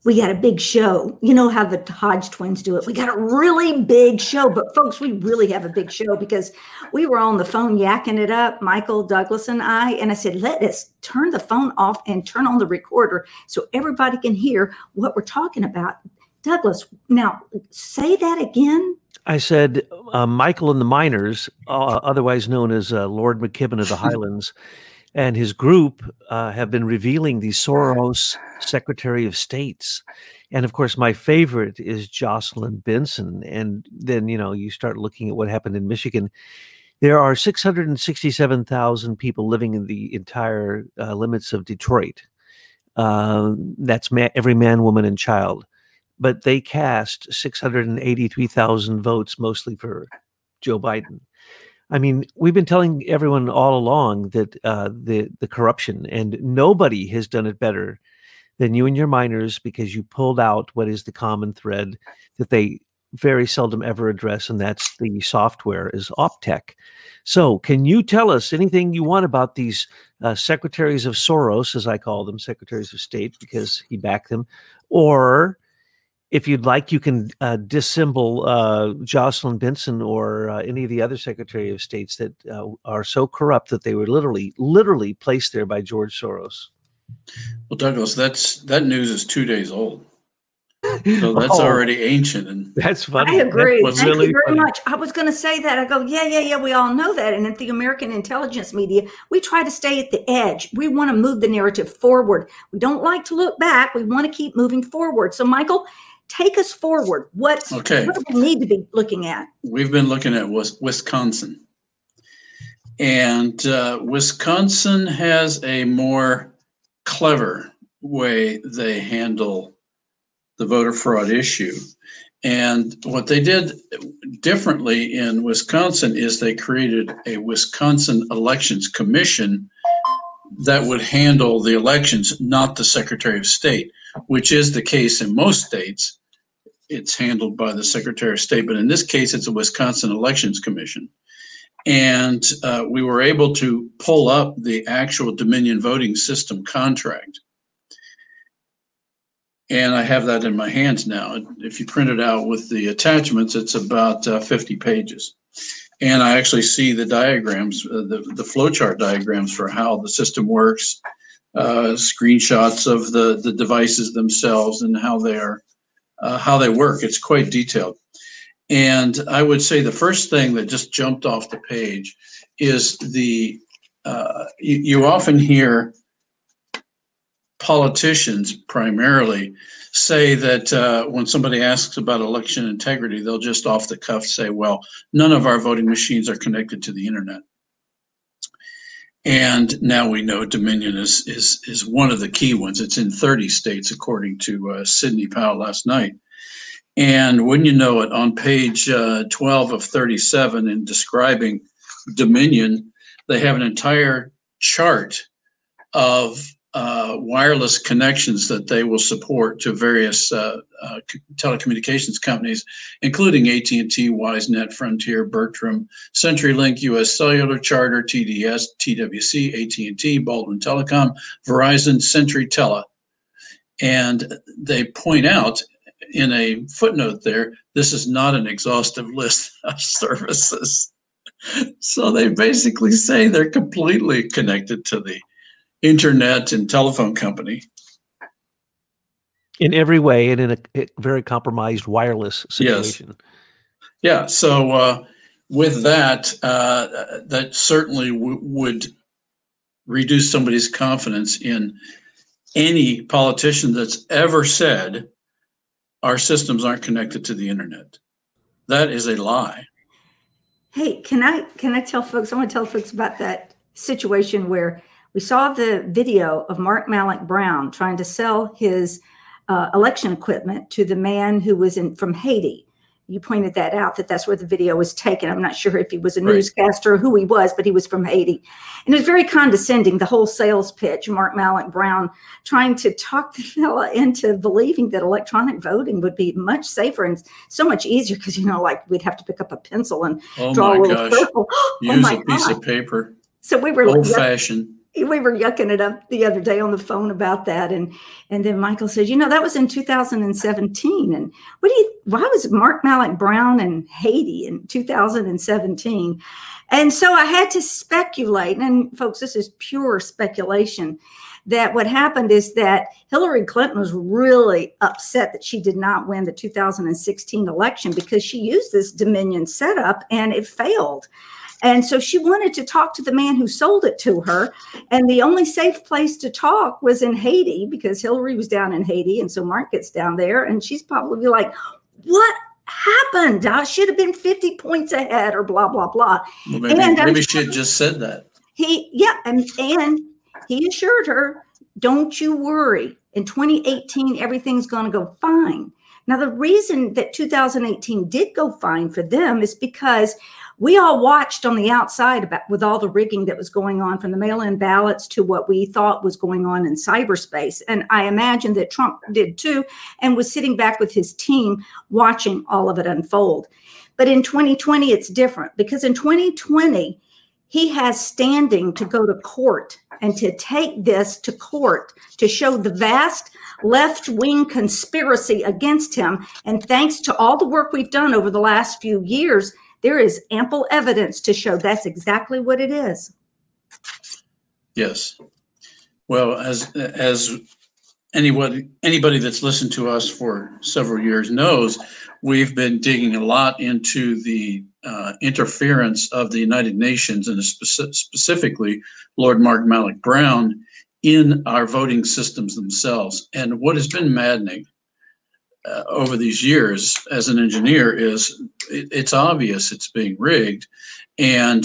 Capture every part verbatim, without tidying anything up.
we got a big show. You know how the Hodge twins do it. We got a really big show, but folks, we really have a big show because we were on the phone yakking it up, Michael, Douglas, and I, and I said, let us turn the phone off and turn on the recorder so everybody can hear what we're talking about. Douglas, now say that again. I said, uh, Michael and the Miners, uh, otherwise known as uh, Lord McKibben of the Highlands, and his group uh, have been revealing the Soros Secretary of States. And of course, my favorite is Jocelyn Benson. And then, you know, you start looking at what happened in Michigan. There are six hundred sixty-seven thousand people living in the entire uh, limits of Detroit. Uh, that's ma- every man, woman, and child. But they cast six hundred eighty-three thousand votes, mostly for Joe Biden. I mean, we've been telling everyone all along that uh, the the corruption, and nobody has done it better than you and your miners, because you pulled out what is the common thread that they very seldom ever address, and that's the software is Optech. So can you tell us anything you want about these uh, secretaries of Soros, as I call them, secretaries of state, because he backed them, or if you'd like, you can uh, dissemble uh, Jocelyn Benson or uh, any of the other Secretary of States that uh, are so corrupt that they were literally, literally placed there by George Soros. Well, Douglas, that's that news is two days old, so that's oh, already ancient. And that's funny. I agree. Thank really you very funny. much. I was going to say that. I go, yeah, yeah, yeah. We all know that. And at the American intelligence media, we try to stay at the edge. We want to move the narrative forward. We don't like to look back. We want to keep moving forward. So, Michael, take us forward. What's, okay. What do we need to be looking at? We've been looking at Wisconsin. And uh, Wisconsin has a more clever way they handle the voter fraud issue. And what they did differently in Wisconsin is they created a Wisconsin Elections Commission that would handle the elections, not the Secretary of State, which is the case in most states. It's handled by the Secretary of State, but in this case, it's a Wisconsin Elections Commission. And uh, we were able to pull up the actual Dominion voting system contract. And I have that in my hands now. If you print it out with the attachments, it's about uh, fifty pages. And I actually see the diagrams, uh, the, the flowchart diagrams for how the system works, uh, screenshots of the, the devices themselves and how they are, uh, how they work. It's quite detailed. And I would say the first thing that just jumped off the page is the, uh, you, you often hear politicians primarily say that uh, when somebody asks about election integrity, they'll just off the cuff say, well, none of our voting machines are connected to the internet. And now we know Dominion is is is one of the key ones. It's in thirty states, according to uh, Sidney Powell last night. And when you know it, on page uh, twelve of thirty-seven, in describing Dominion, they have an entire chart of uh, wireless connections that they will support to various uh, uh, telecommunications companies, including A T and T, WiseNet, Frontier, Bertram, CenturyLink, U S Cellular, Charter, T D S, T W C, A T and T, Baldwin Telecom, Verizon, CenturyTel. And they point out in a footnote there, this is not an exhaustive list of services. So they basically say they're completely connected to the internet and telephone company. In every way, and in a, a very compromised wireless situation. Yes. Yeah, so uh, with that, uh, that certainly w- would reduce somebody's confidence in any politician that's ever said our systems aren't connected to the internet. That is a lie. Hey, can I can I tell folks, I want to tell folks about that situation where we saw the video of Mark Malloch Brown trying to sell his uh, election equipment to the man who was in from Haiti. You pointed that out, that that's where the video was taken. I'm not sure if he was a Right. newscaster or who he was, but he was from Haiti. And it was very condescending, the whole sales pitch, Mark Malloch Brown trying to talk the fella into believing that electronic voting would be much safer and so much easier because, you know, like we'd have to pick up a pencil and Oh draw my a little gosh. circle. Oh Use my a piece God. of paper. So we were Old fashioned. we were yucking it up the other day on the phone about that. And, and then Michael said, you know, that was in two thousand seventeen. And what do you, why was Mark Malloch Brown in Haiti in two thousand seventeen? And so I had to speculate, and folks, this is pure speculation, that what happened is that Hillary Clinton was really upset that she did not win the two thousand sixteen election because she used this Dominion setup and it failed. And so she wanted to talk to the man who sold it to her. And the only safe place to talk was in Haiti because Hillary was down in Haiti. And so Mark gets down there and she's probably like, what happened? I should have been fifty points ahead or blah, blah, blah. Well, maybe and maybe she had just said that. He, yeah. And, and he assured her, don't you worry. In twenty eighteen, everything's going to go fine. Now, the reason that two thousand eighteen did go fine for them is because we all watched on the outside about with all the rigging that was going on, from the mail-in ballots to what we thought was going on in cyberspace. And I imagine that Trump did too, and was sitting back with his team watching all of it unfold. But in twenty twenty, it's different, because in twenty twenty, he has standing to go to court and to take this to court to show the vast left-wing conspiracy against him. And thanks to all the work we've done over the last few years, there is ample evidence to show that's exactly what it is. Yes. Well, as as anybody anybody that's listened to us for several years knows, we've been digging a lot into the uh, interference of the United Nations, and speci- specifically Lord Mark Malloch Brown, in our voting systems themselves. And what has been maddening uh, over these years as an engineer is it, it's obvious it's being rigged. And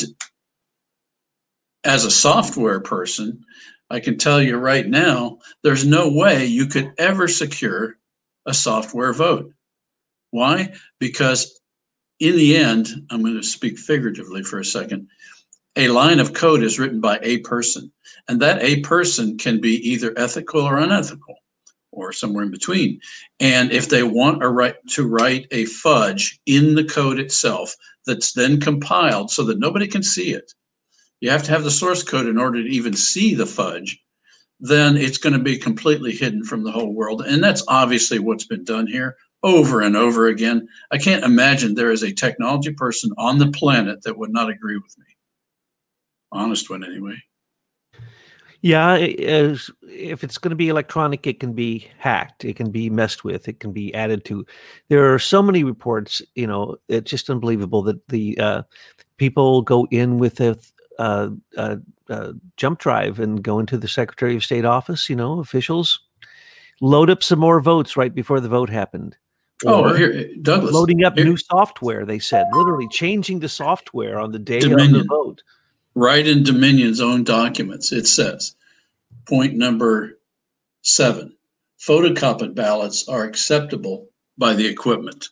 as a software person, I can tell you right now, there's no way you could ever secure a software vote. Why? Because in the end, I'm going to speak figuratively for a second, a line of code is written by a person, and that a person can be either ethical or unethical, or somewhere in between. And if they want a right to write a fudge in the code itself that's then compiled so that nobody can see it, you have to have the source code in order to even see the fudge, then it's going to be completely hidden from the whole world. And that's obviously what's been done here over and over again. I can't imagine there is a technology person on the planet that would not agree with me. Honest one, anyway. Yeah, it is, if it's going to be electronic, it can be hacked, it can be messed with, it can be added to. There are so many reports, you know, it's just unbelievable that the uh, people go in with a uh, uh, uh, jump drive and go into the Secretary of State office, you know, officials load up some more votes right before the vote happened. Oh, here, Douglas. Loading up here, new software, they said, literally changing the software on the day Dominion. of the vote. Right in Dominion's own documents, it says, point number seven, photocopied ballots are acceptable by the equipment.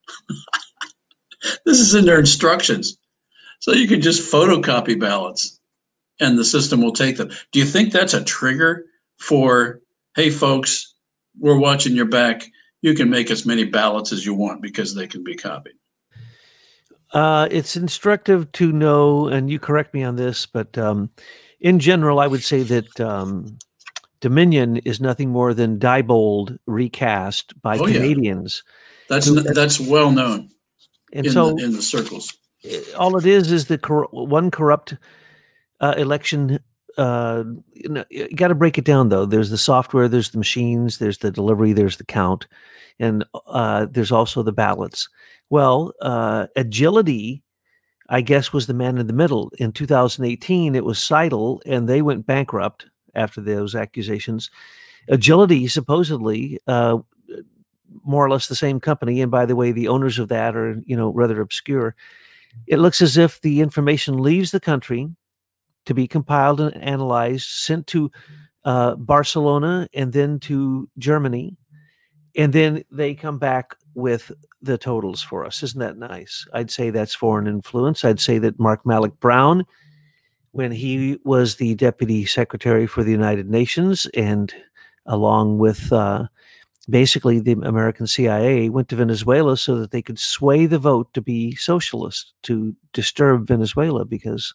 This is in their instructions. So you can just photocopy ballots and the system will take them. Do you think that's a trigger for, hey, folks, we're watching your back. You can make as many ballots as you want because they can be copied? Uh, it's instructive to know, and you correct me on this, but um, in general, I would say that um, Dominion is nothing more than Diebold recast by oh, Canadians. Yeah. That's who, n- that's well known and in, so, the, in the circles. All it is is the cor- one corrupt uh, election. Uh, you know, you got to break it down, though. There's the software, there's the machines, there's the delivery, there's the count, and uh, there's also the ballots. Well, uh, Agility, I guess, was the man in the middle. In two thousand eighteen, it was Seidel, and they went bankrupt after those accusations. Agility, supposedly, uh, more or less the same company, and by the way, the owners of that are, you know, rather obscure. It looks as if the information leaves the country to be compiled and analyzed, sent to uh, Barcelona and then to Germany, and then they come back with the totals for us. Isn't that nice? I'd say that's foreign influence. I'd say that Mark Malloch Brown, when he was the Deputy Secretary for the United Nations, and along with uh, basically the American C I A, went to Venezuela so that they could sway the vote to be socialist, to disturb Venezuela, because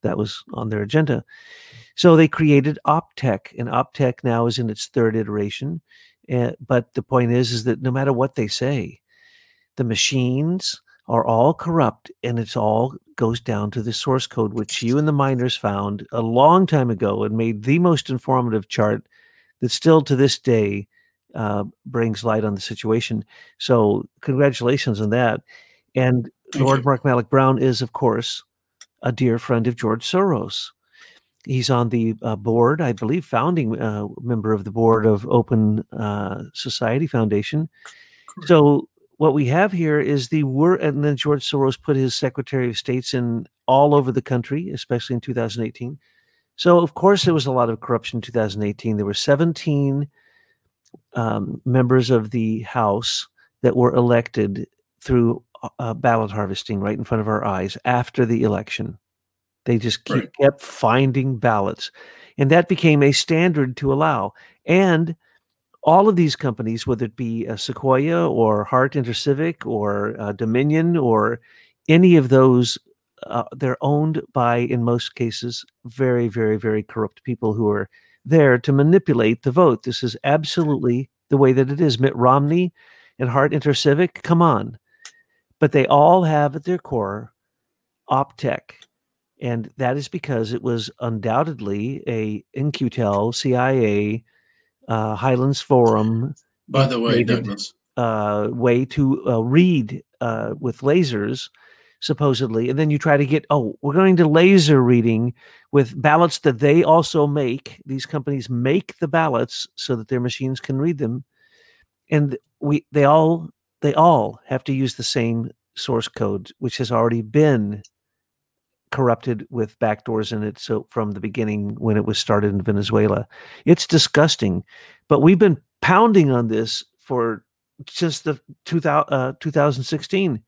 that was on their agenda. So they created Optech, and Optech now is in its third iteration. Uh, but the point is, is that no matter what they say, the machines are all corrupt, and it's all goes down to the source code, which you and the miners found a long time ago and made the most informative chart that still to this day uh, brings light on the situation. So congratulations on that. And Thank Lord you. Mark Malloch Brown is, of course, a dear friend of George Soros. He's on the uh, board, I believe, founding uh, member of the board of Open uh, Society Foundation. Correct. So what we have here is the word, and then George Soros put his Secretary of States in all over the country, especially in two thousand eighteen. So, of course, there was a lot of corruption in two thousand eighteen. There were seventeen um, members of the House that were elected through uh, ballot harvesting right in front of our eyes after the election. They just keep, Right. kept finding ballots. And that became a standard to allow. And all of these companies, whether it be uh, Sequoia or Hart Intercivic or uh, Dominion or any of those, uh, they're owned by, in most cases, very, very, very corrupt people who are there to manipulate the vote. This is absolutely the way that it is. Mitt Romney and Hart Intercivic, come on. But they all have at their core Optech. And that is because it was undoubtedly a N Q T E L, C I A, uh, Highlands Forum, By the way, integrated, Douglas, uh, way to uh, read uh, with lasers, supposedly. And then you try to get, oh, we're going to laser reading with ballots that they also make. These companies make the ballots so that their machines can read them. And we, they all, they all have to use the same source code, which has already been corrupted with backdoors in it. So from the beginning, when it was started in Venezuela, it's disgusting. But we've been pounding on this for just the two thousand, uh, two thousand sixteen.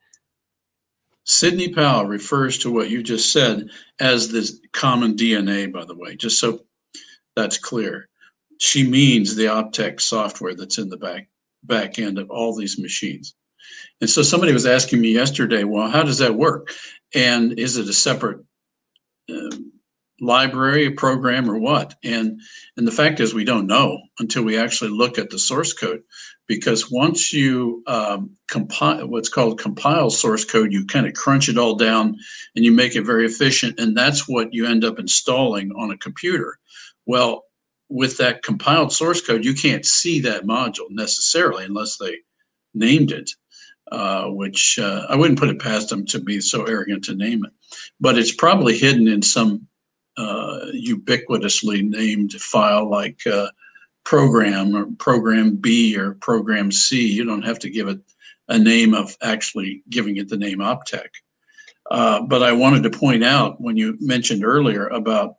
Sidney Powell refers to what you just said as this common D N A, by the way, just so that's clear. She means the Optech software that's in the back back end of all these machines. And so somebody was asking me yesterday, well, how does that work? And is it a separate uh, library, program, or what? And and the fact is, we don't know until we actually look at the source code. Because once you um, compile what's called compile source code, you kind of crunch it all down and you make it very efficient. And that's what you end up installing on a computer. Well, with that compiled source code, you can't see that module necessarily unless they named it. Uh, which uh, I wouldn't put it past them to be so arrogant to name it, but it's probably hidden in some uh, ubiquitously named file like uh, program or program B or program C. You don't have to give it a name of actually giving it the name Optech. Uh, but I wanted to point out when you mentioned earlier about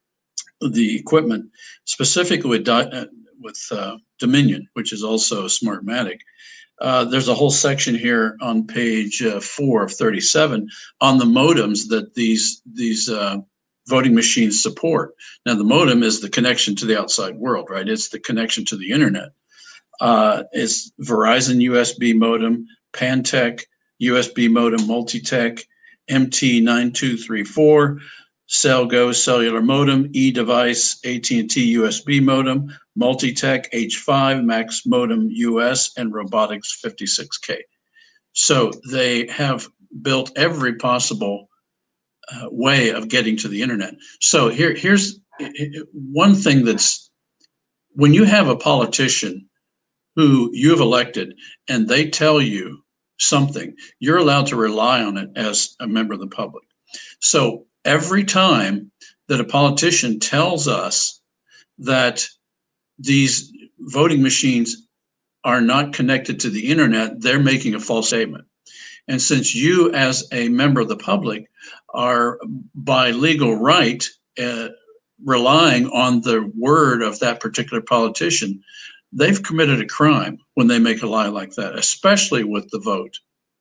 the equipment, specifically with, uh, with uh, Dominion, which is also Smartmatic. Uh, there's a whole section here on page uh, four of thirty-seven on the modems that these these uh, voting machines support. Now, the modem is the connection to the outside world, right? It's the connection to the internet. Uh, it's Verizon U S B modem, Pantech U S B modem, Multitech, M T nine two three four, Cellgo cellular modem, E-Device, A T and T U S B modem, Multitech H five, Max modem U S, and Robotics fifty-six K. So they have built every possible uh, way of getting to the internet. So here, here's one thing that's, when you have a politician who you've elected and they tell you something, you're allowed to rely on it as a member of the public. So every time that a politician tells us that these voting machines are not connected to the internet, they're making a false statement. And since you as a member of the public are by legal right uh, relying on the word of that particular politician, they've committed a crime when they make a lie like that, especially with the vote.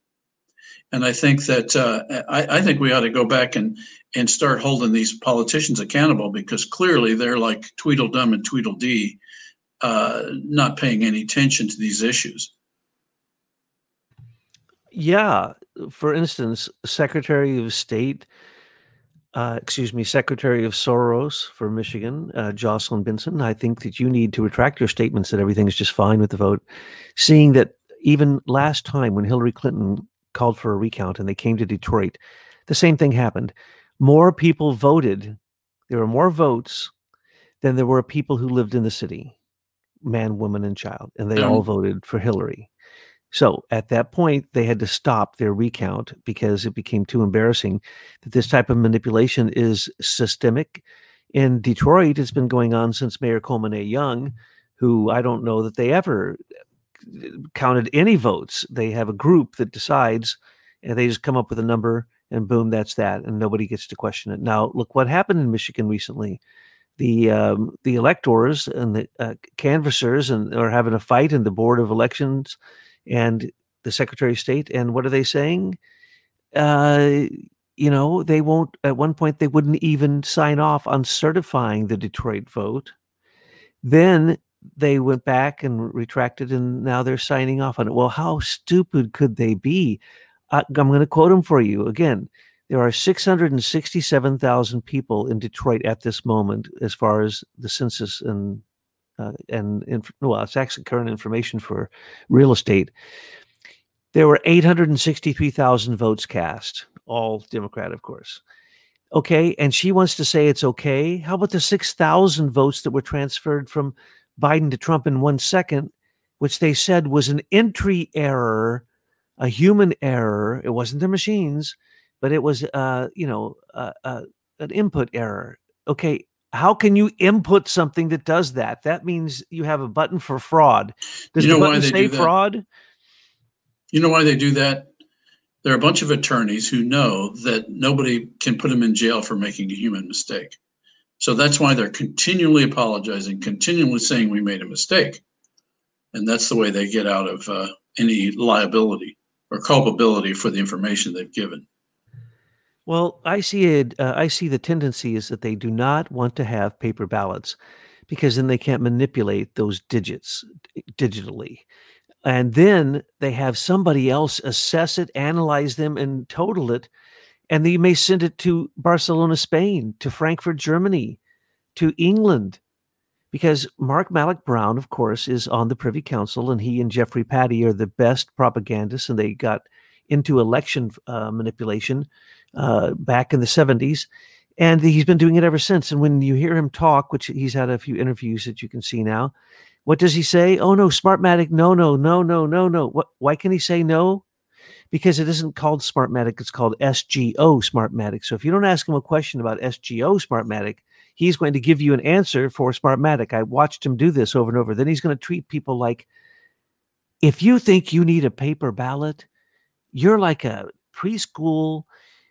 And I think that uh, I, I think we ought to go back and and start holding these politicians accountable, because clearly they're like Tweedledum and Tweedledee, uh, not paying any attention to these issues. Yeah. For instance, Secretary of State uh, excuse me, Secretary of Soros for Michigan, uh, Jocelyn Benson, I think that you need to retract your statements that everything is just fine with the vote, seeing that even last time when Hillary Clinton called for a recount and they came to Detroit, the same thing happened. More people voted. There were more votes than there were people who lived in the city, man, woman, and child, and they Um, all voted for Hillary. So at that point, they had to stop their recount because it became too embarrassing that this type of manipulation is systemic. In Detroit, it's been going on since Mayor Coleman A. Young, who I don't know that they ever counted any votes. They have a group that decides, and they just come up with a number, and boom, that's that, and nobody gets to question it. Now, look what happened in Michigan recently. The um, the electors and the uh, canvassers and are having a fight in the Board of Elections and the Secretary of State. And what are they saying? Uh, you know, they won't, at one point, they wouldn't even sign off on certifying the Detroit vote. Then they went back and retracted, and now they're signing off on it. Well, how stupid could they be? I, I'm going to quote them for you again. There are six hundred sixty-seven thousand people in Detroit at this moment, as far as the census and uh, and inf- well, it's actually current information for real estate. There were eight hundred sixty-three thousand votes cast, all Democrat, of course. Okay, and she wants to say it's okay. How about the six thousand votes that were transferred from Biden to Trump in one second, which they said was an entry error, a human error? It wasn't the machines, but it was, uh, you know, uh, uh, an input error. Okay, how can you input something that does that? That means you have a button for fraud. Does You know the why button they say do that? fraud? You know why they do that? There are a bunch of attorneys who know that nobody can put them in jail for making a human mistake. So that's why they're continually apologizing, continually saying we made a mistake. And that's the way they get out of uh, any liability or culpability for the information they've given. Well, I see it. Uh, I see the tendency is that they do not want to have paper ballots because then they can't manipulate those digits digitally. And then they have somebody else assess it, analyze them, and total it. And they may send it to Barcelona, Spain, to Frankfurt, Germany, to England, because Mark Malloch Brown, of course, is on the Privy Council, and he and Jeffrey Patty are the best propagandists, and they got into election uh, manipulation uh, back in the seventies. And he's been doing it ever since. And when you hear him talk, which he's had a few interviews that you can see now, what does he say? Oh, no, Smartmatic. No, no, no, no, no, no. What, why can he say no? Because it isn't called Smartmatic. It's called S G O Smartmatic. So if you don't ask him a question about S G O Smartmatic, he's going to give you an answer for Smartmatic. I watched him do this over and over. Then he's going to treat people like, if you think you need a paper ballot, you're like a preschool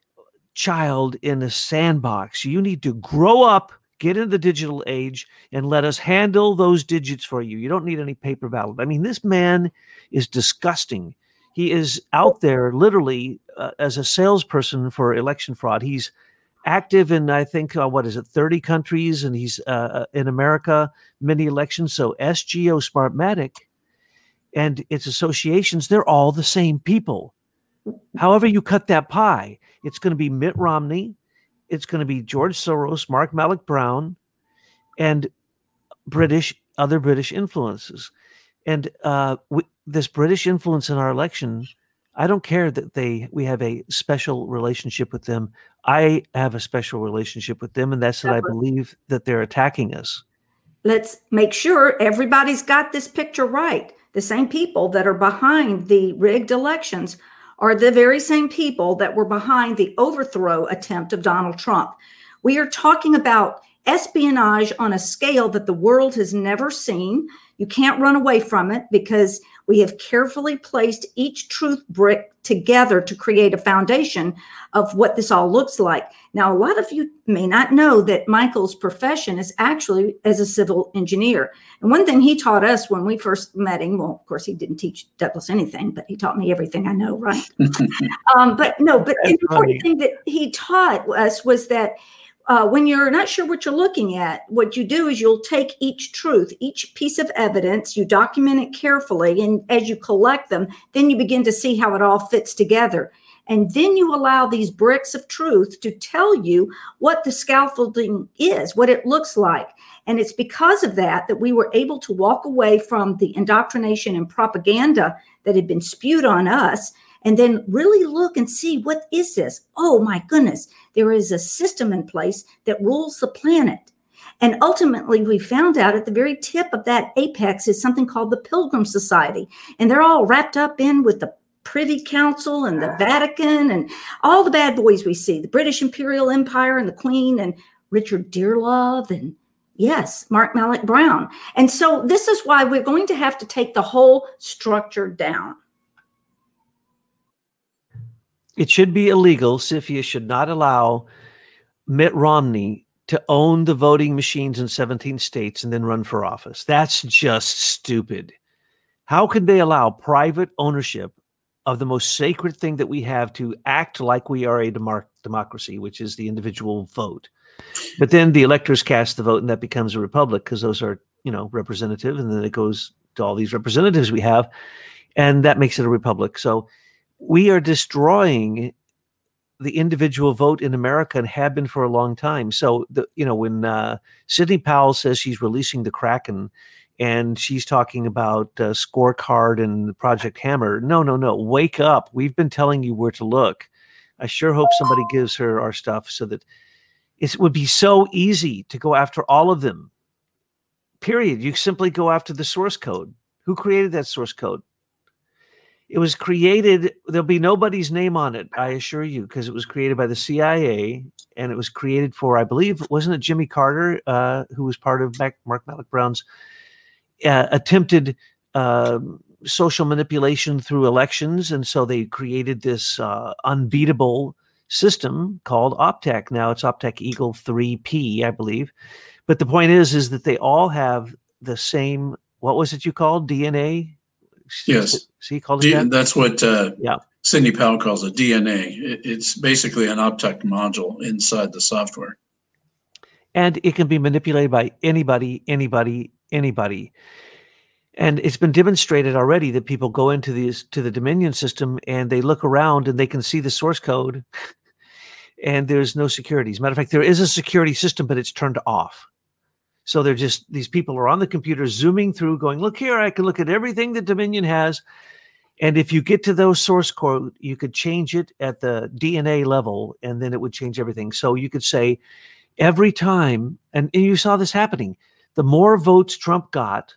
child in a sandbox. You need to grow up, get into the digital age, and let us handle those digits for you. You don't need any paper ballot. I mean, this man is disgusting. He is out there literally uh, as a salesperson for election fraud. He's active in, I think, uh, what is it, thirty countries, and he's uh, in America, many elections. So S G O Smartmatic and its associations, they're all the same people. However you cut that pie, it's going to be Mitt Romney, it's going to be George Soros, Mark Malloch Brown, and British, other British influences. And uh, we, this British influence in our election, I don't care that they we have a special relationship with them. I have a special relationship with them, and that's that I believe that they're attacking us. Let's make sure everybody's got this picture right. The same people that are behind the rigged elections are the very same people that were behind the overthrow attempt of Donald Trump. We are talking about espionage on a scale that the world has never seen. You can't run away from it because we have carefully placed each truth brick together to create a foundation of what this all looks like. Now, a lot of you may not know that Michael's profession is actually as a civil engineer. And one thing he taught us when we first met him, well, of course, he didn't teach Douglas anything, but he taught me everything I know, right? um, but no, but the important thing that he taught us was that Uh, when you're not sure what you're looking at, what you do is you'll take each truth, each piece of evidence, you document it carefully, and as you collect them, then you begin to see how it all fits together. And then you allow these bricks of truth to tell you what the scaffolding is, what it looks like. And it's because of that that we were able to walk away from the indoctrination and propaganda that had been spewed on us, and then really look and see, what is this? Oh my goodness, there is a system in place that rules the planet. And ultimately, we found out at the very tip of that apex is something called the Pilgrim Society. And they're all wrapped up in with the Privy Council and the Vatican and all the bad boys we see, the British Imperial Empire and the Queen and Richard Dearlove and, yes, Mark Malloch Brown. And so this is why we're going to have to take the whole structure down. It should be illegal. CFIUS should not allow Mitt Romney to own the voting machines in seventeen states and then run for office. That's just stupid. How could they allow private ownership of the most sacred thing that we have to act like we are a demar- democracy, which is the individual vote? But then the electors cast the vote and that becomes a republic because those are, you know, representative, and then it goes to all these representatives we have, and that makes it a republic. So we are destroying the individual vote in America and have been for a long time. So, the, you know, when uh, Sidney Powell says she's releasing the Kraken and she's talking about uh, Scorecard and Project Hammer, no, no, no, wake up. We've been telling you where to look. I sure hope somebody gives her our stuff so that it would be so easy to go after all of them. Period. You simply go after the source code. Who created that source code? It was created, there'll be nobody's name on it, I assure you, because it was created by the C I A, and it was created for, I believe, wasn't it Jimmy Carter, uh, who was part of Mark Malloch Brown's uh, attempted uh, social manipulation through elections, and so they created this uh, unbeatable system called Optech. Now it's Optech Eagle three P, I believe. But the point is, is that they all have the same, what was it you called, D N A? Yes. See, called it D- that? that's what uh, yeah. Sidney Powell calls a D N A. It, it's basically an Optech module inside the software. And it can be manipulated by anybody, anybody, anybody. And it's been demonstrated already that people go into these to the Dominion system and they look around and they can see the source code and there's no security. As a matter of fact, there is a security system, but it's turned off. So they're just, these people are on the computer zooming through going, look here, I can look at everything that Dominion has. And if you get to those source code, you could change it at the D N A level and then it would change everything. So you could say every time, and, and you saw this happening, the more votes Trump got,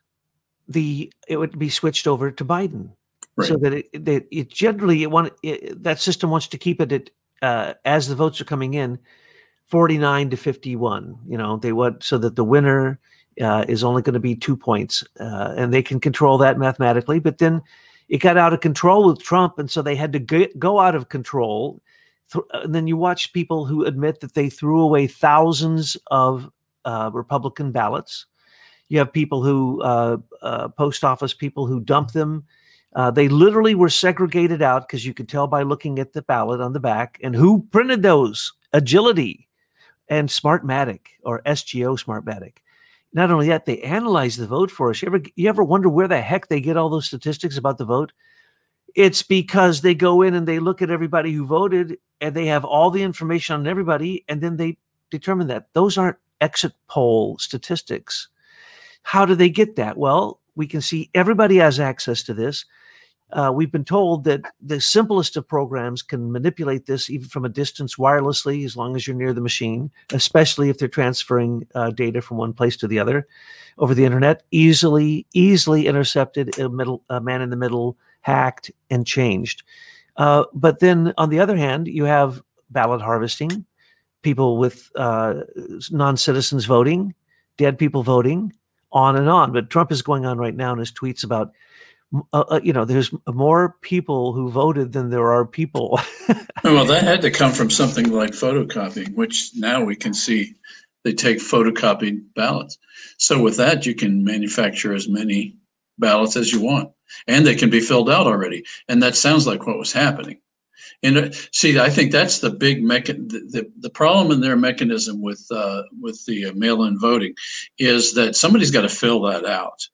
the it would be switched over to Biden. Right. So that it, that it generally, it want, it, that system wants to keep it at, uh, as the votes are coming in, forty-nine to fifty-one, you know, they want so that the winner uh, is only going to be two points uh, and they can control that mathematically. But then it got out of control with Trump. And so they had to get, go out of control. Th- and then you watch people who admit that they threw away thousands of uh, Republican ballots. You have people who, uh, uh, post office people who dump them. Uh, they literally were segregated out because you could tell by looking at the ballot on the back. And who printed those? Agility and Smartmatic, or S G O Smartmatic. Not only that, they analyze the vote for us. You ever, you ever wonder where the heck they get all those statistics about the vote? It's because they go in and they look at everybody who voted and they have all the information on everybody, and then they determine that. Those aren't exit poll statistics. How do they get that? Well, we can see everybody has access to this. Uh, we've been told that the simplest of programs can manipulate this even from a distance wirelessly, as long as you're near the machine, especially if they're transferring uh, data from one place to the other over the internet, easily, easily intercepted, a, middle, a man in the middle, hacked and changed. Uh, but then on the other hand, you have ballot harvesting, people with uh, non-citizens voting, dead people voting, on and on. But Trump is going on right now in his tweets about Uh, uh, you know, there's more people who voted than there are people. Well, that had to come from something like photocopying, which now we can see they take photocopied ballots. So with that, you can manufacture as many ballots as you want, and they can be filled out already. And that sounds like what was happening. And uh, see, I think that's the big mechan- the, the the problem in their mechanism with uh, with the uh, mail-in voting is that somebody's got to fill that out.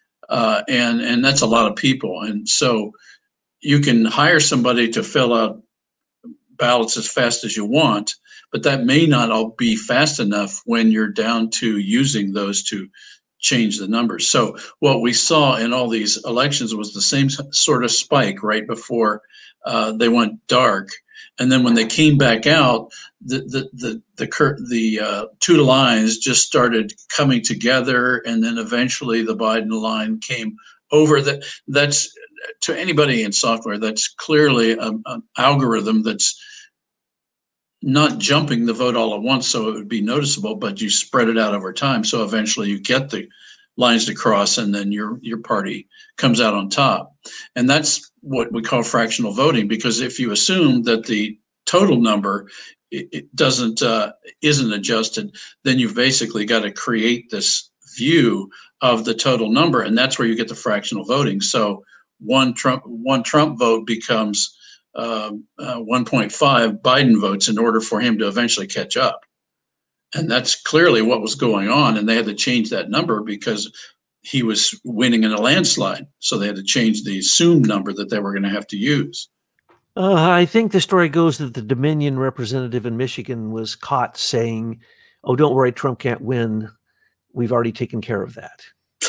Uh, and, and that's a lot of people. And so you can hire somebody to fill out ballots as fast as you want, but that may not all be fast enough when you're down to using those to change the numbers. So what we saw in all these elections was the same sort of spike right before uh, they went dark. And then when they came back out, the the the the, the, the uh, two lines just started coming together, and then eventually the Biden line came over. That that's to anybody in software, that's clearly a, an algorithm that's not jumping the vote all at once, so it would be noticeable, but you spread it out over time. So eventually you get the lines to cross, and then your your party comes out on top. And that's what we call fractional voting, because if you assume that the total number it, it doesn't uh, isn't adjusted, then you've basically got to create this view of the total number, and that's where you get the fractional voting. So one Trump one Trump vote becomes uh, uh, one point five Biden votes in order for him to eventually catch up. And that's clearly what was going on. And they had to change that number because he was winning in a landslide. So they had to change the assumed number that they were going to have to use. Uh, I think the story goes that the Dominion representative in Michigan was caught saying, "Oh, don't worry, Trump can't win. We've already taken care of that."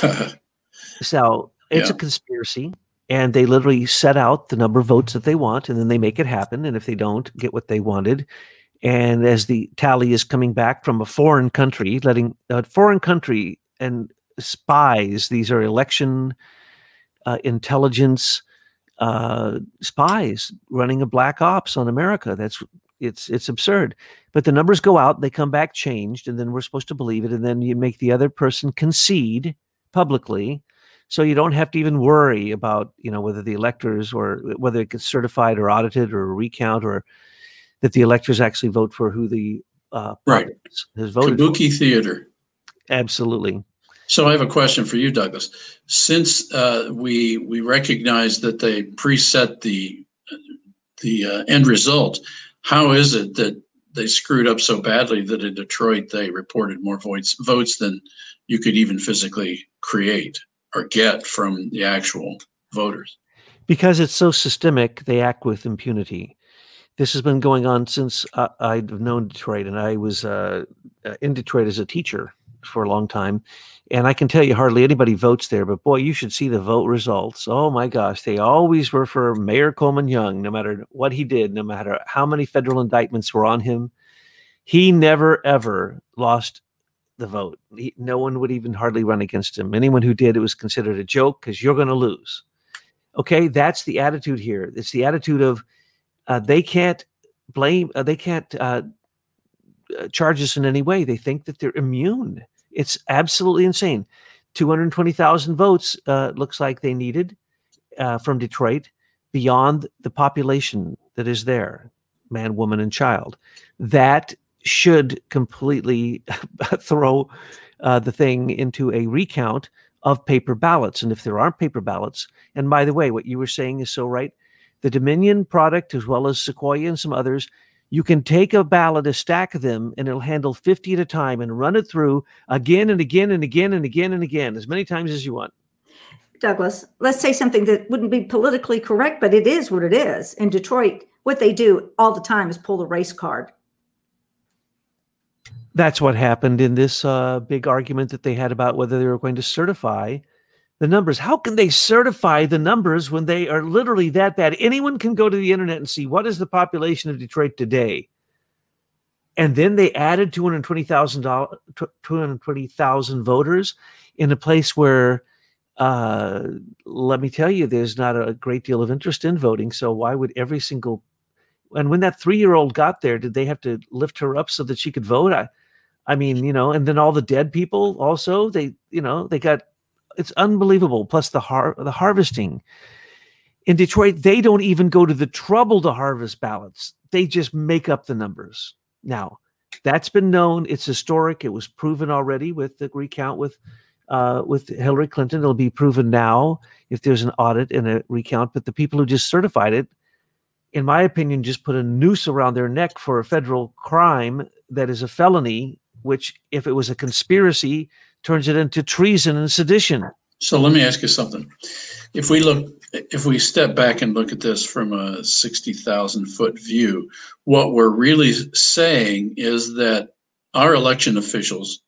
So it's yeah. a conspiracy. And they literally set out the number of votes that they want, and then they make it happen. And if they don't get what they wanted, and as the tally is coming back from a foreign country, letting a foreign country and spies, these are election uh, intelligence uh, spies running a black ops on America. That's it's it's absurd. But the numbers go out, they come back changed, and then we're supposed to believe it. And then you make the other person concede publicly. So you don't have to even worry about, you know, whether the electors or whether it gets certified or audited or a recount, or that the electors actually vote for who the uh, right has voted. Kabuki for. Theater. Absolutely. So I have a question for you, Douglas. Since uh, we we recognize that they preset the the uh, end result, how is it that they screwed up so badly that in Detroit they reported more votes votes than you could even physically create or get from the actual voters? Because it's so systemic, they act with impunity. This has been going on since uh, I've known Detroit, and I was uh, in Detroit as a teacher for a long time. And I can tell you hardly anybody votes there, but boy, you should see the vote results. Oh my gosh, they always were for Mayor Coleman Young, no matter what he did, no matter how many federal indictments were on him. He never, ever lost the vote. He, no one would even hardly run against him. Anyone who did, it was considered a joke because you're going to lose. Okay, that's the attitude here. It's the attitude of uh, they can't blame, uh, they can't uh, charge us in any way. They think that they're immune. It's absolutely insane. two hundred twenty thousand votes uh, looks like they needed uh, from Detroit beyond the population that is there, man, woman, and child. That should completely throw uh, the thing into a recount of paper ballots. And if there aren't paper ballots, and by the way, what you were saying is so right, the Dominion product, as well as Sequoia and some others, you can take a ballot, a stack of them, and it'll handle fifty at a time and run it through again and again and again and again and again, as many times as you want. Douglas, let's say something that wouldn't be politically correct, but it is what it is. In Detroit, what they do all the time is pull the race card. That's what happened in this uh, big argument that they had about whether they were going to certify the numbers. How can they certify the numbers when they are literally that bad? Anyone can go to the internet and see what is the population of Detroit today. And then they added two hundred twenty thousand two hundred twenty thousand voters in a place where, uh, let me tell you, there's not a great deal of interest in voting. So why would every single, and when that three-year-old got there, did they have to lift her up so that she could vote? I, I mean, you know, and then all the dead people also, they, you know, they got, it's unbelievable. Plus the har- the harvesting. In Detroit, they don't even go to the trouble to harvest ballots. They just make up the numbers. Now, that's been known. It's historic. It was proven already with the recount with uh, with Hillary Clinton. It'll be proven now if there's an audit and a recount. But the people who just certified it, in my opinion, just put a noose around their neck for a federal crime that is a felony, which, if it was a conspiracy, turns it into treason and sedition. So let me ask you something. If we look if we step back and look at this from a sixty thousand foot view, what we're really saying is that our election officials,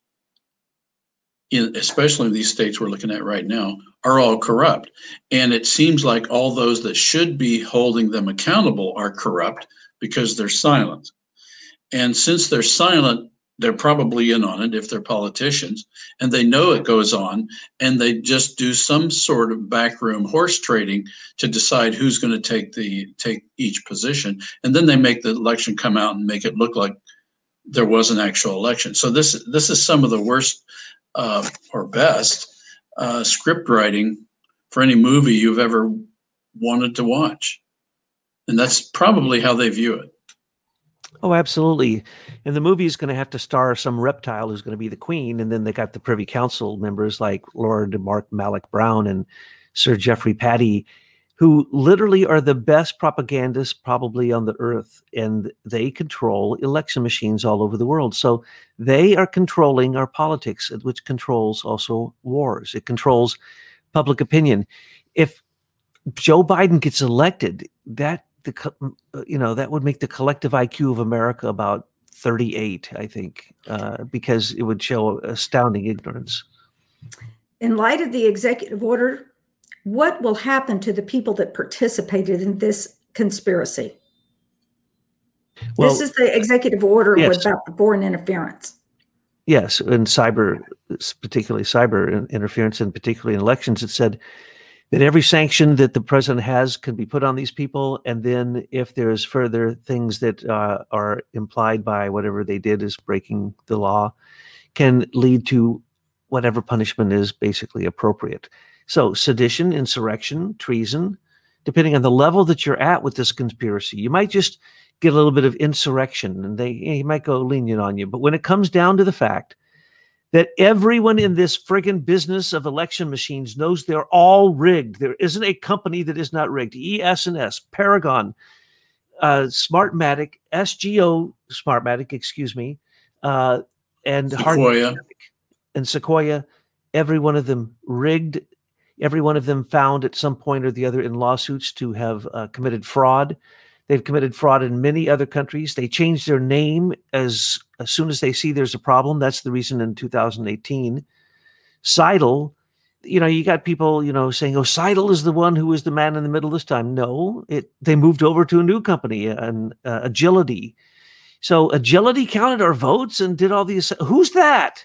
in, especially in these states we're looking at right now, are all corrupt. And it seems like all those that should be holding them accountable are corrupt because they're silent. And since they're silent, they're probably in on it if they're politicians, and they know it goes on, and they just do some sort of backroom horse trading to decide who's going to take the take each position, and then they make the election come out and make it look like there was an actual election. So this this is some of the worst uh, or best uh, script writing for any movie you've ever wanted to watch, and that's probably how they view it. Oh, absolutely. And the movie is going to have to star some reptile who's going to be the queen. And then they got the Privy Council members like Lord Mark Malloch Brown and Sir Geoffrey Patty, who literally are the best propagandists probably on the earth. And they control election machines all over the world. So they are controlling our politics, which controls also wars. It controls public opinion. If Joe Biden gets elected, that the you know that would make the collective I Q of America about thirty-eight, I think, uh, because it would show astounding ignorance. In light of the executive order, what will happen to the people that participated in this conspiracy? Well, this is the executive order yes. about the foreign interference. Yes, and cyber, particularly cyber interference, and particularly in elections, it said that every sanction that the president has can be put on these people. And then if there's further things that uh, are implied by whatever they did as breaking the law, can lead to whatever punishment is basically appropriate. So sedition, insurrection, treason, depending on the level that you're at with this conspiracy, you might just get a little bit of insurrection and they, he might go lenient on you. But when it comes down to the fact that everyone in this friggin' business of election machines knows they're all rigged. There isn't a company that is not rigged. E S and S, Paragon, uh, Smartmatic, S G O, Smartmatic, excuse me, uh, and Sequoia. and Sequoia, every one of them rigged, every one of them found at some point or the other in lawsuits to have uh, committed fraud. They've committed fraud in many other countries. They changed their name as, as soon as they see there's a problem. That's the reason in two thousand eighteen, Seidel, you know, you got people, you know, saying, oh, Seidel is the one who was the man in the middle this time. No, it they moved over to a new company, and uh, Agility. So Agility counted our votes and did all these. Who's that?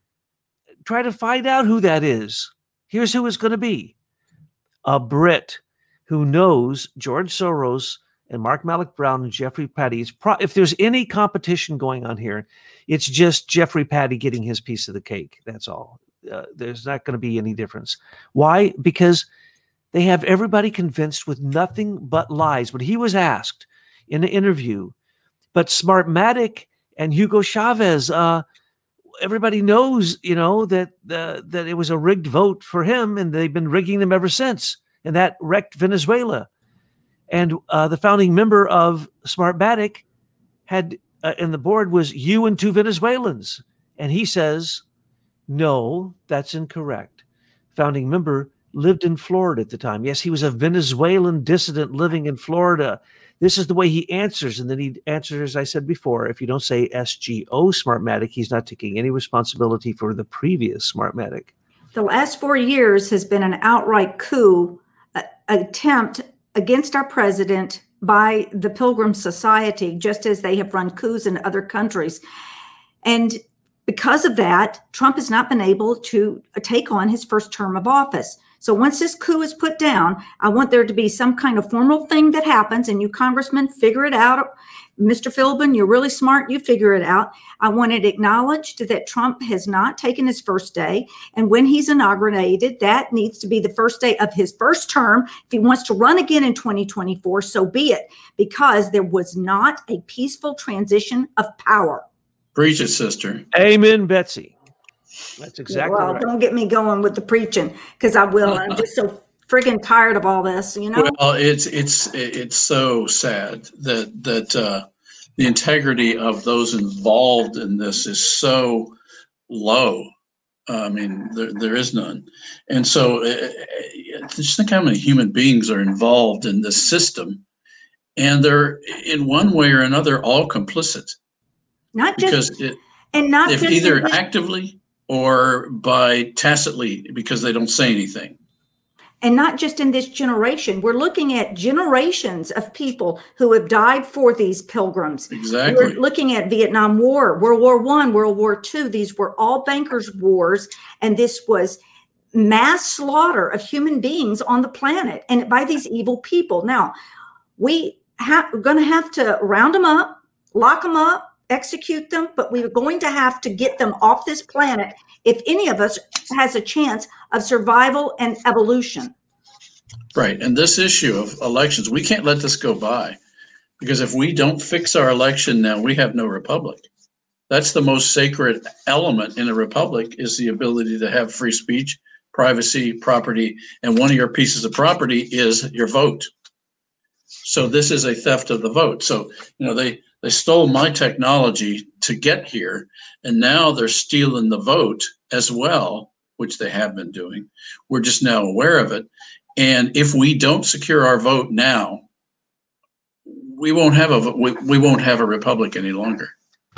Try to find out who that is. Here's who it's going to be. A Brit who knows George Soros and Mark Malloch Brown and Geoffrey Patty. Pro- if there's any competition going on here, it's just Geoffrey Patty getting his piece of the cake. That's all. Uh, there's not going to be any difference. Why? Because they have everybody convinced with nothing but lies. When he was asked in an interview, but Smartmatic and Hugo Chavez, uh, everybody knows, you know, that uh, that it was a rigged vote for him, and they've been rigging them ever since, and that wrecked Venezuela. And uh, the founding member of Smartmatic had, uh, and the board was you and two Venezuelans. And he says, no, that's incorrect. Founding member lived in Florida at the time. Yes, he was a Venezuelan dissident living in Florida. This is the way he answers. And then he answers, as I said before, if you don't say S G O Smartmatic, he's not taking any responsibility for the previous Smartmatic. The last four years has been an outright coup uh, attempt against our president by the Pilgrim Society, just as they have run coups in other countries. And because of that, Trump has not been able to take on his first term of office. So once this coup is put down, I want there to be some kind of formal thing that happens, and you congressmen figure it out. Mister Philbin, you're really smart. You figure it out. I want it acknowledged that Trump has not taken his first day. And when he's inaugurated, that needs to be the first day of his first term. If he wants to run again in twenty twenty-four, so be it, because there was not a peaceful transition of power. Preach it, sister. Amen, Betsy. That's exactly well, right. Don't get me going with the preaching, because I will. I'm just so friggin' tired of all this, you know? Well, it's it's it's so sad that that uh, the integrity of those involved in this is so low I mean, there, there is none. And so uh, just think how many human beings are involved in this system, and they're in one way or another all complicit. Not because just, it, and not if just either this, actively or by tacitly because they don't say anything. and not just in this generation. We're looking at generations of people who have died for these pilgrims. Exactly. We're looking at Vietnam War, World War One, World War Two. These were all bankers' wars, and this was mass slaughter of human beings on the planet, and by these evil people. Now, we ha- we're going to have to round them up, lock them up, execute them, but we're going to have to get them off this planet if any of us has a chance of survival and evolution. Right. And this issue of elections, we can't let this go by, because if we don't fix our election now, we have no republic. That's the most sacred element in a republic, is the ability to have free speech, privacy, property, and one of your pieces of property is your vote. So this is a theft of the vote. So, you know, they, they stole my technology to get here, and now they're stealing the vote as well, which they have been doing. We're just now aware of it. And if we don't secure our vote now, we won't have a we, we won't have a republic any longer.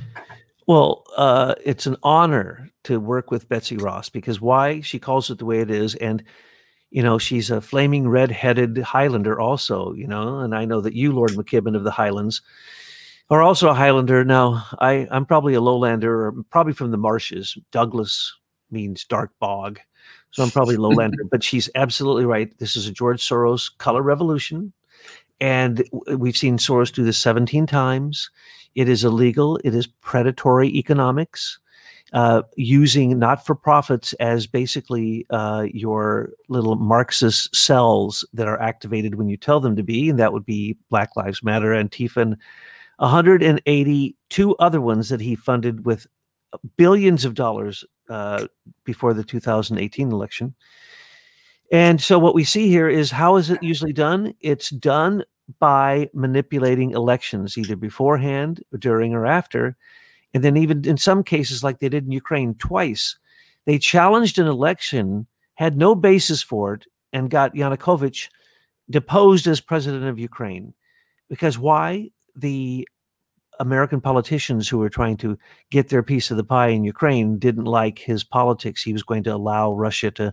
Well, uh, it's an honor to work with Betsy Ross, because why? She calls it the way it is. And, you know, she's a flaming red-headed Highlander also, you know, and I know that you, Lord McKibben of the Highlands, are also a Highlander. Now, I, I'm probably a lowlander, or probably from the marshes. Douglas means dark bog. So I'm probably lowlander, but she's absolutely right. This is a George Soros color revolution. And we've seen Soros do this seventeen times. It is illegal. It is predatory economics, uh, using not-for-profits as basically uh, your little Marxist cells that are activated when you tell them to be. And that would be Black Lives Matter, Antifa, and one hundred eighty-two other ones that he funded with billions of dollars uh, before the two thousand eighteen election. And so what we see here is, how is it usually done? It's done by manipulating elections, either beforehand, or during, or after. And then even in some cases, like they did in Ukraine twice, they challenged an election, had no basis for it, and got Yanukovych deposed as president of Ukraine. Because why? The American politicians who were trying to get their piece of the pie in Ukraine didn't like his politics. He was going to allow Russia to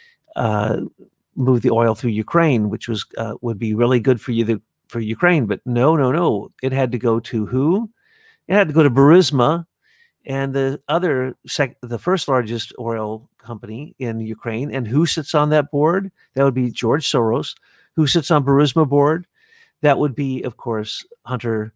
uh, move the oil through Ukraine, which was uh, would be really good for you the, for Ukraine. But no, no, no. It had to go to who? It had to go to Burisma, and the other, sec- the first largest oil company in Ukraine. And who sits on that board? That would be George Soros. Who sits on Burisma board? That would be, of course, Hunter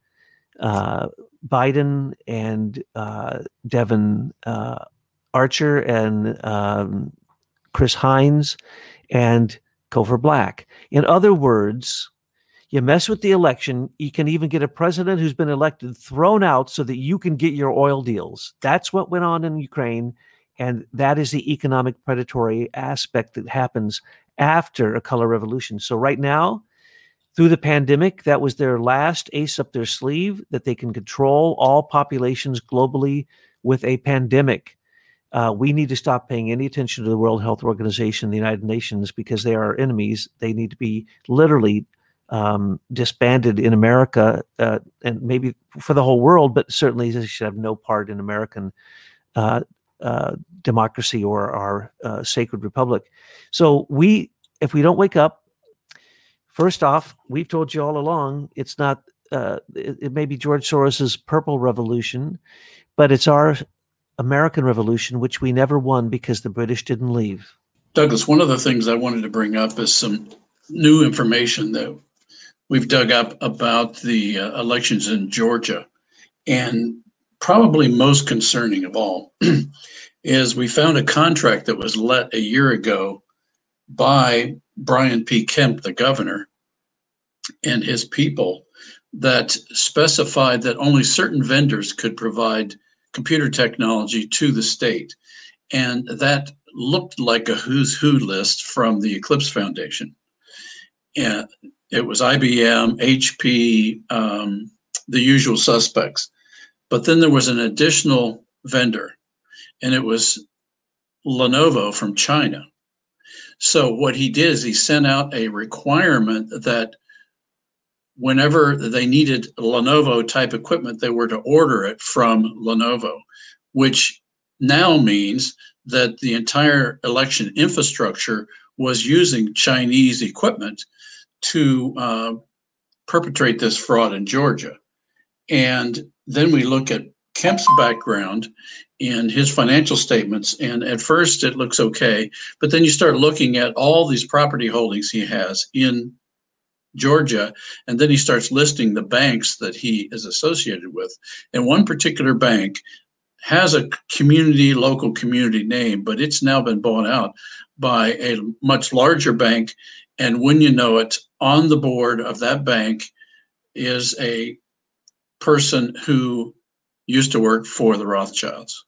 uh, Biden and uh, Devin uh, Archer and um, Chris Hines and Cover Black. In other words, you mess with the election, you can even get a president who's been elected thrown out so that you can get your oil deals. That's what went on in Ukraine, and that is the economic predatory aspect that happens after a color revolution. So right now, through the pandemic, that was their last ace up their sleeve, that they can control all populations globally with a pandemic. Uh, we need to stop paying any attention to the World Health Organization, the United Nations, because they are our enemies. They need to be literally um, disbanded in America, uh, and maybe for the whole world, but certainly they should have no part in American uh, uh, democracy or our uh, sacred republic. So we, if we don't wake up, first off, we've told you all along, it's not, uh, it, it may be George Soros's purple revolution, but it's our American Revolution, which we never won because the British didn't leave. Douglas, one of the things I wanted to bring up is some new information that we've dug up about the uh, elections in Georgia. And probably most concerning of all is we found a contract that was let a year ago by Brian P. Kemp, the governor, and his people, that specified that only certain vendors could provide computer technology to the state. And that looked like a who's who list from the Eclipse Foundation. And it was I B M, H P, um, the usual suspects. But then there was an additional vendor, and it was Lenovo from China. So what he did is he sent out a requirement that whenever they needed Lenovo type equipment, they were to order it from Lenovo, which now means that the entire election infrastructure was using Chinese equipment to uh, perpetrate this fraud in Georgia. And then we look at Kemp's background and his financial statements, and at first it looks okay, but then you start looking at all these property holdings he has in Georgia, and then he starts listing the banks that he is associated with. And one particular bank has a community, local community name, but it's now been bought out by a much larger bank. And when you know it, on the board of that bank is a person who used to work for the Rothschilds.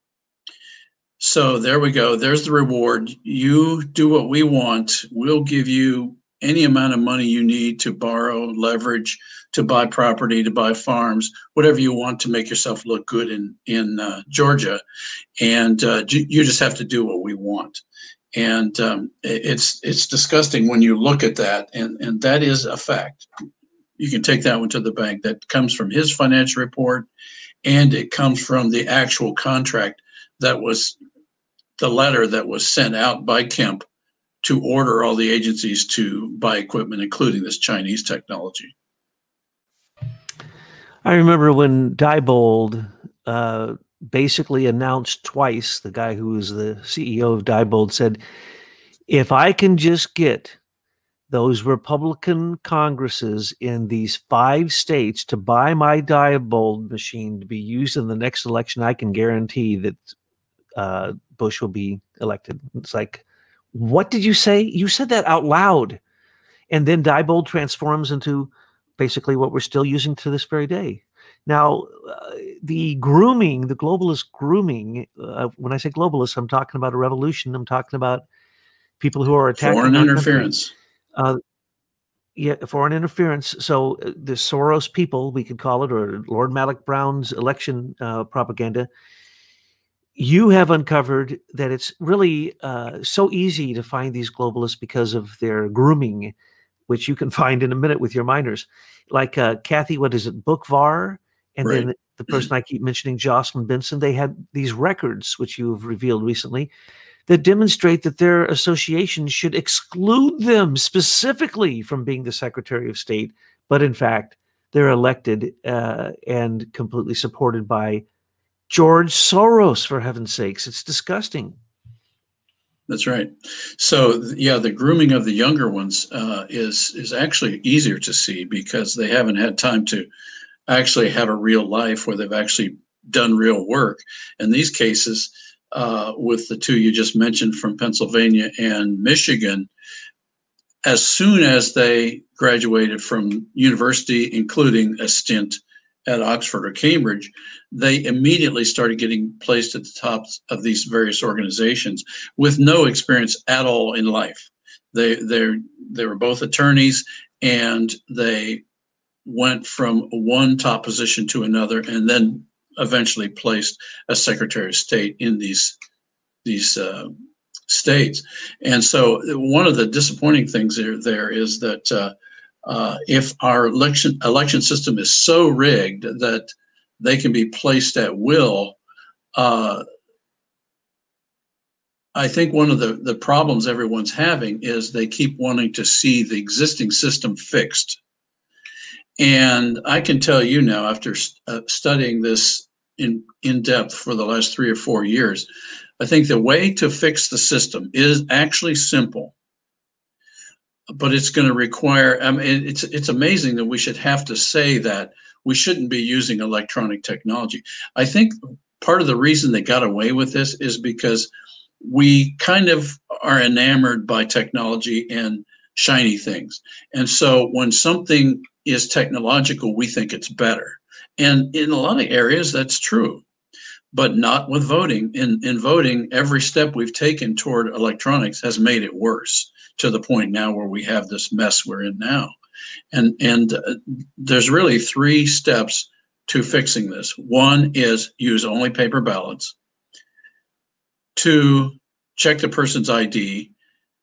So there we go. There's the reward. You do what we want. We'll give you any amount of money you need to borrow, leverage, to buy property, to buy farms, whatever you want to make yourself look good in, in uh, Georgia. And uh, you just have to do what we want. And um, it's it's disgusting when you look at that, and, and that is a fact. You can take that one to the bank. That comes from his financial report, and it comes from the actual contract that was the letter that was sent out by Kemp to order all the agencies to buy equipment, including this Chinese technology. I remember when Diebold uh, basically announced twice, the guy who was the C E O of Diebold said, if I can just get those Republican Congresses in these five states to buy my Diebold machine to be used in the next election, I can guarantee that uh, Bush will be elected. It's like, what did you say? You said that out loud. And then Diebold transforms into basically what we're still using to this very day. Now, uh, the grooming, the globalist grooming, uh, when I say globalist, I'm talking about a revolution. I'm talking about people who are attacking foreign interference. Uh, yeah, foreign interference. So uh, the Soros people, we could call it, or Lord Malik Brown's election uh, propaganda. You have uncovered that it's really uh, so easy to find these globalists because of their grooming, which you can find in a minute with your miners. Like uh, Kathy, what is it, Bookvar? And right. Then the person I keep mentioning, Jocelyn Benson, they had these records, which you've revealed recently, that demonstrate that their association should exclude them specifically from being the Secretary of State. But in fact, they're elected uh, and completely supported by George Soros, for heaven's sakes. It's disgusting. That's right. So, yeah, the grooming of the younger ones uh, is is actually easier to see because they haven't had time to actually have a real life where they've actually done real work. In these cases, uh, with the two you just mentioned from Pennsylvania and Michigan, as soon as they graduated from university, including a stint at Oxford or Cambridge, they immediately started getting placed at the tops of these various organizations with no experience at all in life. They they they were both attorneys, and they went from one top position to another, and then eventually placed as Secretary of State in these these uh, states. And so, one of the disappointing things there there is that. Uh, Uh, if our election election system is so rigged that they can be placed at will, uh, I think one of the, the problems everyone's having is they keep wanting to see the existing system fixed. And I can tell you now, after uh, studying this in, in depth for the last three or four years, I think the way to fix the system is actually simple. But it's going to require, I mean, it's it's amazing that we should have to say that we shouldn't be using electronic technology. I think part of the reason they got away with this is because we kind of are enamored by technology and shiny things. And so when something is technological, we think it's better. And in a lot of areas, that's true, but not with voting. In, in voting, every step we've taken toward electronics has made it worse, to the point now where we have this mess we're in now. And, and uh, there's really three steps to fixing this. One is use only paper ballots. Two, check the person's I D.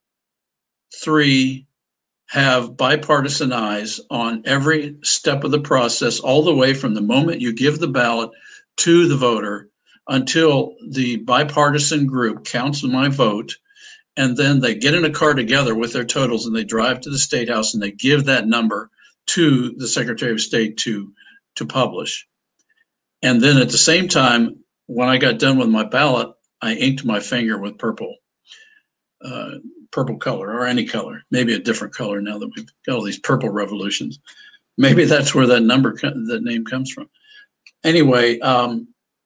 Three, have bipartisan eyes on every step of the process, all the way from the moment you give the ballot to the voter until the bipartisan group counts my vote. And then they get in a car together with their totals and they drive to the State House and they give that number to the Secretary of State to, to publish. And then at the same time, when I got done with my ballot, I inked my finger with purple. Uh, purple color or any color, maybe a different color now that we've got all these purple revolutions. Maybe that's where that number, that name comes from. Anyway, um,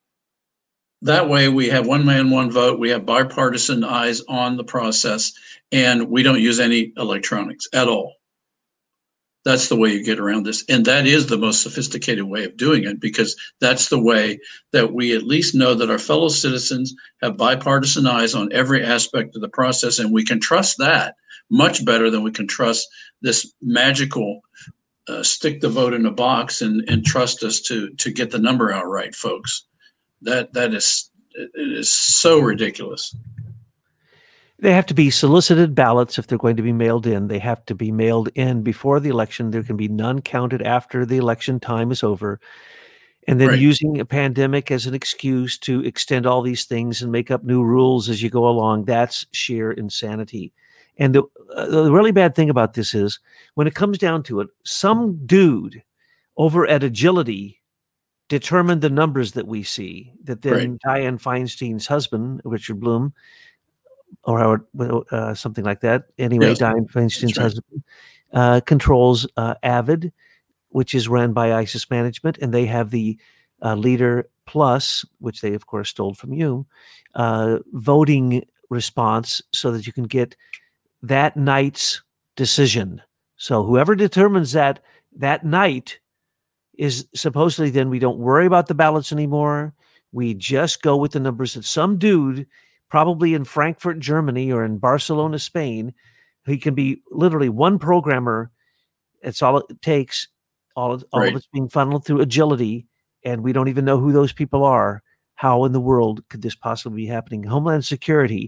that way we have one man, one vote. We have bipartisan eyes on the process, and we don't use any electronics at all. That's the way you get around this. And that is the most sophisticated way of doing it, because that's the way that we at least know that our fellow citizens have bipartisan eyes on every aspect of the process. And we can trust that much better than we can trust this magical uh, stick the vote in a box and, and trust us to, to get the number out right, folks. That, that is, it is so ridiculous. They have to be solicited ballots if they're going to be mailed in. They have to be mailed in before the election. There can be none counted after the election time is over. And then Right. using a pandemic as an excuse to extend all these things and make up new rules as you go along, that's sheer insanity. And the, uh, the really bad thing about this is when it comes down to it, some dude over at Agility determined the numbers that we see, that then Right. Dianne Feinstein's husband, Richard Bloom, or Howard, uh, something like that. Anyway, Yes, Dianne Feinstein's right. husband uh, controls uh, Avid, which is run by ISIS management, and they have the uh, Leader Plus, which they, of course, stole from you, uh, voting response so that you can get that night's decision. So whoever determines that that night is supposedly, then we don't worry about the ballots anymore. We just go with the numbers that some dude probably in Frankfurt, Germany, or in Barcelona, Spain. He can be literally one programmer. It's all it takes. All of, all Right. of it's being funneled through Agility, and we don't even know who those people are. How in the world could this possibly be happening? Homeland Security